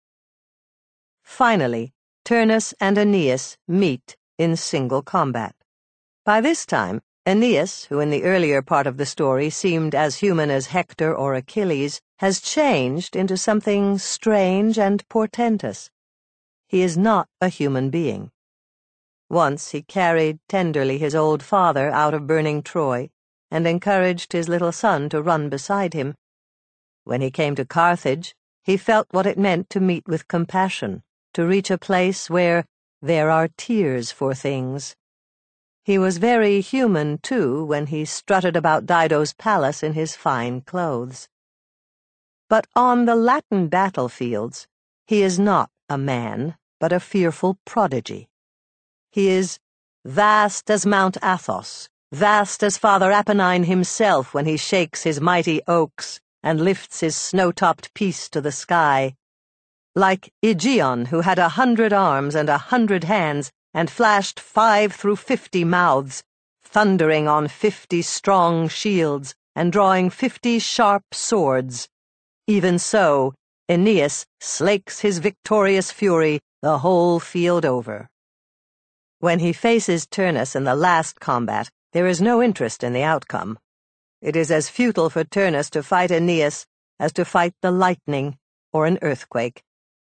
Finally, Turnus and Aeneas meet in single combat. By this time, Aeneas, who in the earlier part of the story seemed as human as Hector or Achilles, has changed into something strange and portentous. He is not a human being. Once he carried tenderly his old father out of burning Troy, and encouraged his little son to run beside him. When he came to Carthage, he felt what it meant to meet with compassion, to reach a place where there are tears for things. He was very human, too, when he strutted about Dido's palace in his fine clothes. But on the Latin battlefields, he is not a man, but a fearful prodigy. He is vast as Mount Athos, vast as Father Apennine himself when he shakes his mighty oaks and lifts his snow-topped peace to the sky, like Aegeon, who had 100 arms and 100 hands, and flashed 5 through 50 mouths, thundering on 50 strong shields, and drawing 50 sharp swords. Even so, Aeneas slakes his victorious fury the whole field over. When he faces Turnus in the last combat, there is no interest in the outcome. It is as futile for Turnus to fight Aeneas as to fight the lightning or an earthquake.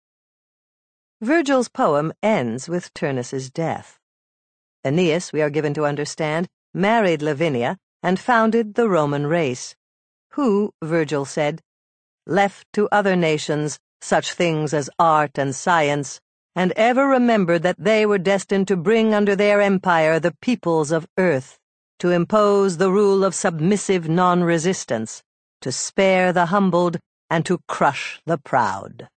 Virgil's poem ends with Turnus's death. Aeneas, we are given to understand, married Lavinia and founded the Roman race, who, Virgil said, left to other nations such things as art and science, and ever remembered that they were destined to bring under their empire the peoples of earth, to impose the rule of submissive non-resistance, to spare the humbled and to crush the proud.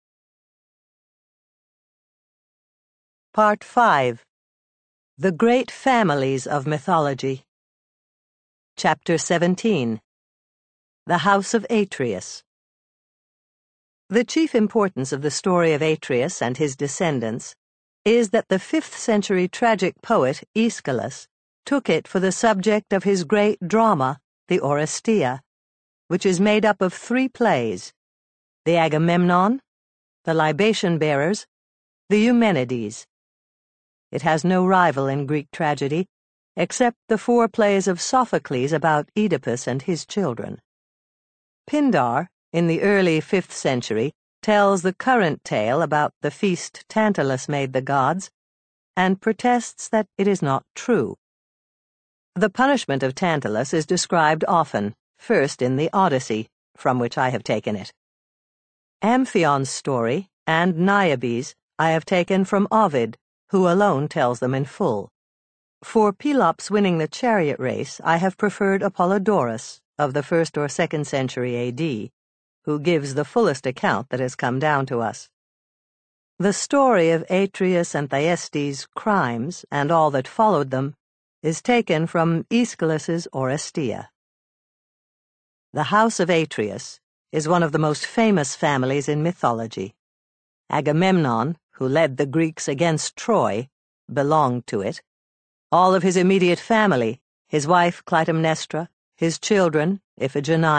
Part 5. The Great Families of Mythology. Chapter 17. The House of Atreus. The chief importance of the story of Atreus and his descendants is that the 5th century tragic poet Aeschylus took it for the subject of his great drama, the Oresteia, which is made up of 3 plays: the Agamemnon, the Libation Bearers, the Eumenides. It has no rival in Greek tragedy, except the 4 plays of Sophocles about Oedipus and his children. Pindar, in the early 5th century, tells the current tale about the feast Tantalus made the gods, and protests that it is not true. The punishment of Tantalus is described often, first in the Odyssey, from which I have taken it. Amphion's story and Niobe's I have taken from Ovid, who alone tells them in full. For Pelops winning the chariot race, I have preferred Apollodorus, of the 1st or 2nd century A.D., who gives the fullest account that has come down to us. The story of Atreus and Thyestes' crimes, and all that followed them, is taken from Aeschylus's Oresteia. The House of Atreus is one of the most famous families in mythology. Agamemnon, who led the Greeks against Troy, belonged to it. All of his immediate family, his wife Clytemnestra, his children, Iphigenia,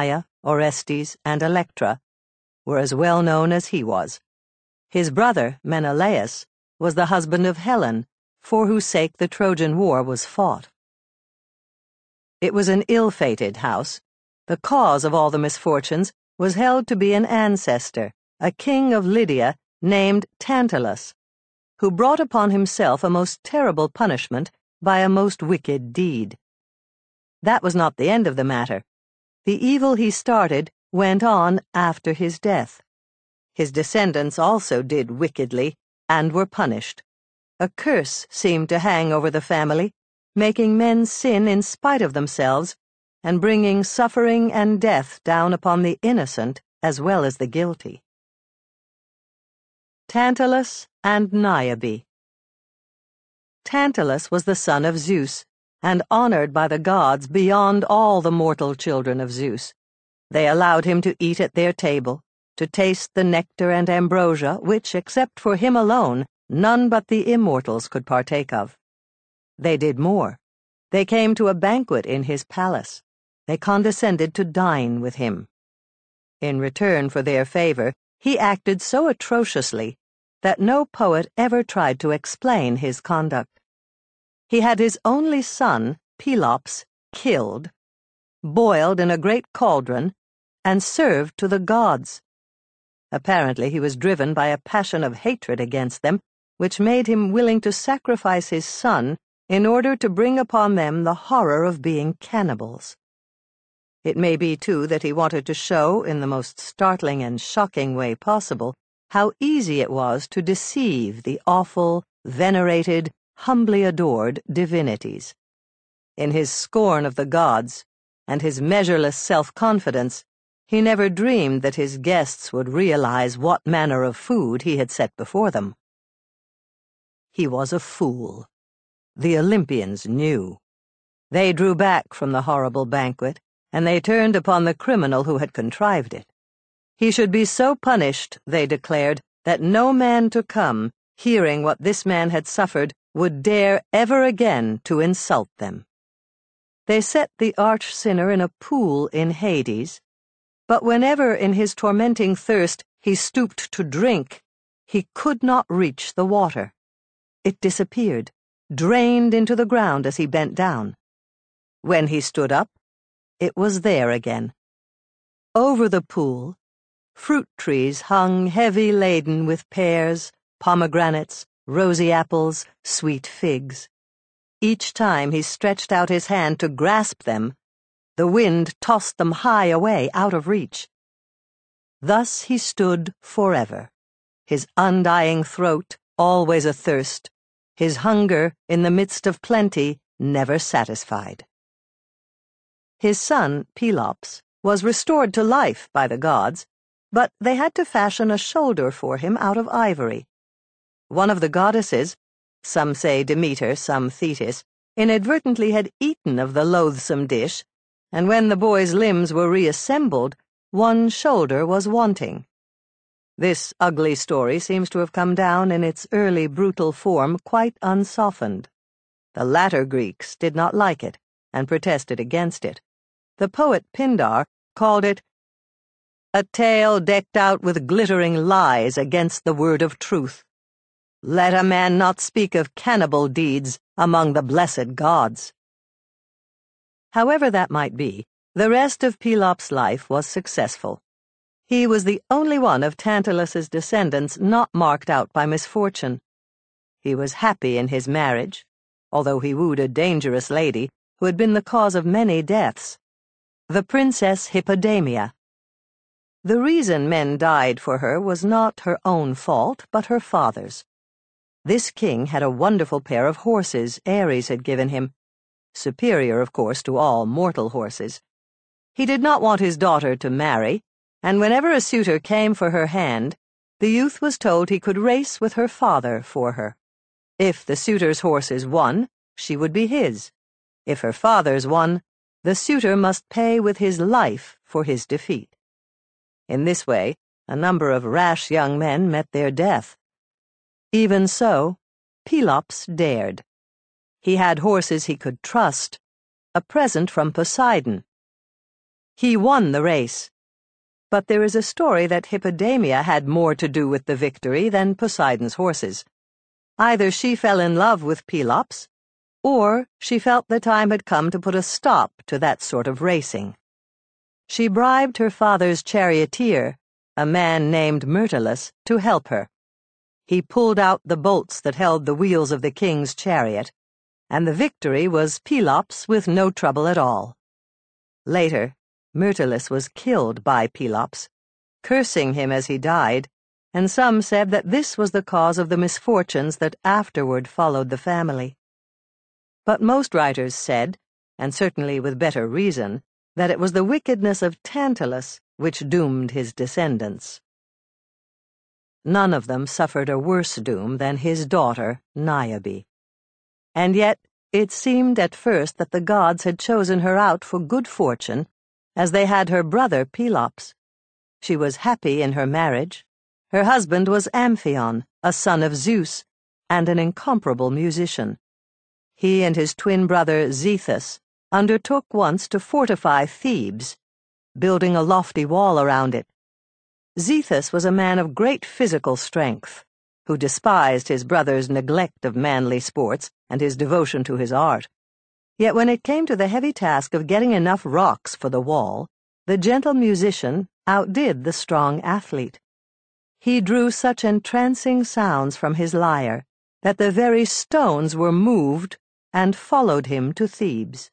Orestes, and Electra, were as well known as he was. His brother, Menelaus, was the husband of Helen, for whose sake the Trojan War was fought. It was an ill-fated house. The cause of all the misfortunes was held to be an ancestor, a king of Lydia named Tantalus, who brought upon himself a most terrible punishment by a most wicked deed. That was not the end of the matter. The evil he started went on after his death. His descendants also did wickedly and were punished. A curse seemed to hang over the family, making men sin in spite of themselves and bringing suffering and death down upon the innocent as well as the guilty. Tantalus and Niobe. Tantalus was the son of Zeus, and honored by the gods beyond all the mortal children of Zeus. They allowed him to eat at their table, to taste the nectar and ambrosia which, except for him alone, none but the immortals could partake of. They did more. They came to a banquet in his palace. They condescended to dine with him. In return for their favor, he acted so atrociously that no poet ever tried to explain his conduct. He had his only son, Pelops, killed, boiled in a great cauldron, and served to the gods. Apparently he was driven by a passion of hatred against them, which made him willing to sacrifice his son in order to bring upon them the horror of being cannibals. It may be, too, that he wanted to show, in the most startling and shocking way possible, how easy it was to deceive the awful, venerated, humbly adored divinities. In his scorn of the gods and his measureless self-confidence, he never dreamed that his guests would realize what manner of food he had set before them. He was a fool. The Olympians knew. They drew back from the horrible banquet, and they turned upon the criminal who had contrived it. He should be so punished, they declared, that no man to come, hearing what this man had suffered, would dare ever again to insult them. They set the arch-sinner in a pool in Hades, but whenever in his tormenting thirst he stooped to drink, he could not reach the water. It disappeared, drained into the ground as he bent down. When he stood up, it was there again. Over the pool, fruit trees hung heavy laden with pears, pomegranates, rosy apples, sweet figs. Each time he stretched out his hand to grasp them, the wind tossed them high away out of reach. Thus he stood forever, his undying throat always athirst, his hunger in the midst of plenty never satisfied. His son, Pelops, was restored to life by the gods, but they had to fashion a shoulder for him out of ivory. One of the goddesses, some say Demeter, some Thetis, inadvertently had eaten of the loathsome dish, and when the boy's limbs were reassembled, one shoulder was wanting. This ugly story seems to have come down in its early brutal form quite unsoftened. The latter Greeks did not like it, and protested against it. The poet Pindar called it a tale decked out with glittering lies against the word of truth. Let a man not speak of cannibal deeds among the blessed gods. However that might be, the rest of Pelops' life was successful. He was the only one of Tantalus's descendants not marked out by misfortune. He was happy in his marriage, although he wooed a dangerous lady who had been the cause of many deaths, the Princess Hippodamia. The reason men died for her was not her own fault, but her father's. This king had a wonderful pair of horses Ares had given him, superior, of course, to all mortal horses. He did not want his daughter to marry, and whenever a suitor came for her hand, the youth was told he could race with her father for her. If the suitor's horses won, she would be his. If her father's won, the suitor must pay with his life for his defeat. In this way, a number of rash young men met their death. Even so, Pelops dared. He had horses he could trust, a present from Poseidon. He won the race. But there is a story that Hippodamia had more to do with the victory than Poseidon's horses. Either she fell in love with Pelops, or she felt the time had come to put a stop to that sort of racing. She bribed her father's charioteer, a man named Myrtilus, to help her. He pulled out the bolts that held the wheels of the king's chariot, and the victory was Pelops with no trouble at all. Later, Myrtilus was killed by Pelops, cursing him as he died, and some said that this was the cause of the misfortunes that afterward followed the family. But most writers said, and certainly with better reason, that it was the wickedness of Tantalus which doomed his descendants. None of them suffered a worse doom than his daughter, Niobe. And yet it seemed at first that the gods had chosen her out for good fortune, as they had her brother Pelops. She was happy in her marriage. Her husband was Amphion, a son of Zeus, and an incomparable musician. He and his twin brother Zethus undertook once to fortify Thebes, building a lofty wall around it. Zethus was a man of great physical strength, who despised his brother's neglect of manly sports and his devotion to his art. Yet when it came to the heavy task of getting enough rocks for the wall, the gentle musician outdid the strong athlete. He drew such entrancing sounds from his lyre that the very stones were moved and followed him to Thebes.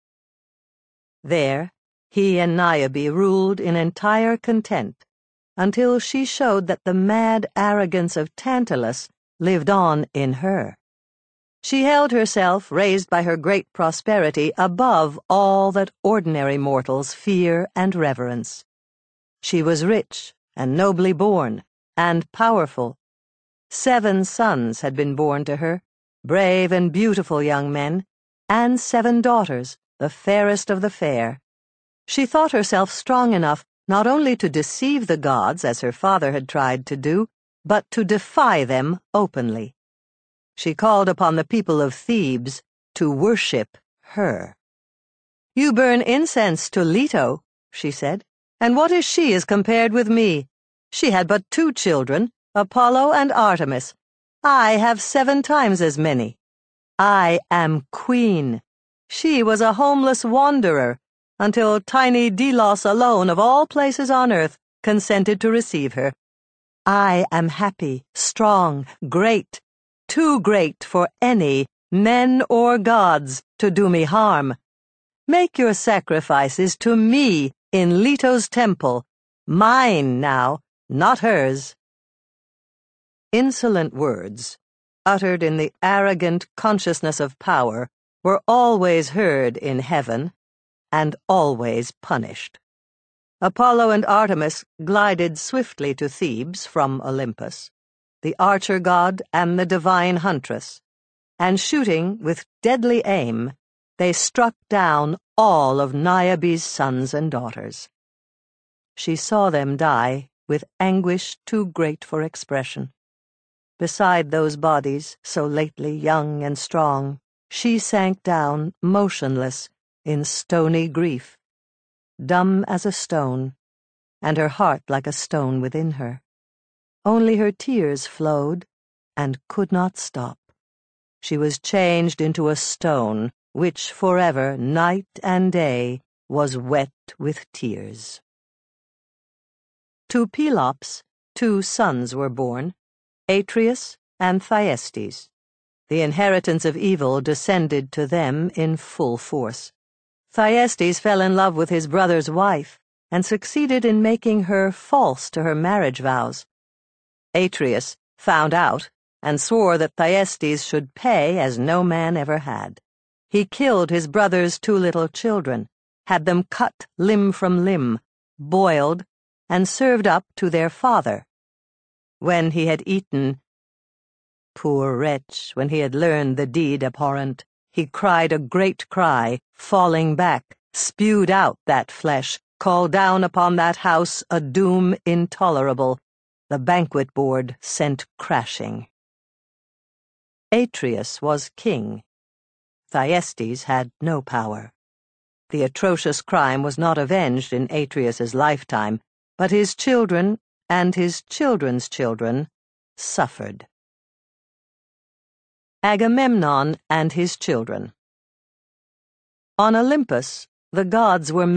There, he and Niobe ruled in entire content, until she showed that the mad arrogance of Tantalus lived on in her. She held herself, raised by her great prosperity, above all that ordinary mortals fear and reverence. She was rich and nobly born, and powerful. 7 sons had been born to her, brave and beautiful young men, and 7 daughters, the fairest of the fair. She thought herself strong enough not only to deceive the gods, as her father had tried to do, but to defy them openly. She called upon the people of Thebes to worship her. "You burn incense to Leto," she said, "and what is she as compared with me? She had but 2 children, Apollo and Artemis. I have 7 times as many. I am queen. She was a homeless wanderer, until tiny Delos alone of all places on earth consented to receive her. I am happy, strong, great, too great for any, men or gods, to do me harm. Make your sacrifices to me in Leto's temple, mine now, not hers." Insolent words, uttered in the arrogant consciousness of power, were always heard in heaven, and always punished. Apollo and Artemis glided swiftly to Thebes from Olympus, the archer god and the divine huntress, and shooting with deadly aim, they struck down all of Niobe's sons and daughters. She saw them die with anguish too great for expression. Beside those bodies, so lately young and strong, she sank down, motionless, in stony grief, dumb as a stone, and her heart like a stone within her. Only her tears flowed and could not stop. She was changed into a stone, which forever, night and day, was wet with tears. To Pelops 2 sons were born, Atreus and Thyestes. The inheritance of evil descended to them in full force. Thyestes fell in love with his brother's wife and succeeded in making her false to her marriage vows. Atreus found out and swore that Thyestes should pay as no man ever had. He killed his brother's 2 little children, had them cut limb from limb, boiled, and served up to their father. When he had eaten, poor wretch, when he had learned the deed abhorrent, he cried a great cry, falling back, spewed out that flesh, called down upon that house a doom intolerable. The banquet board sent crashing. Atreus was king. Thyestes had no power. The atrocious crime was not avenged in Atreus's lifetime, but his children and his children's children suffered. Agamemnon and his children. On Olympus, the gods were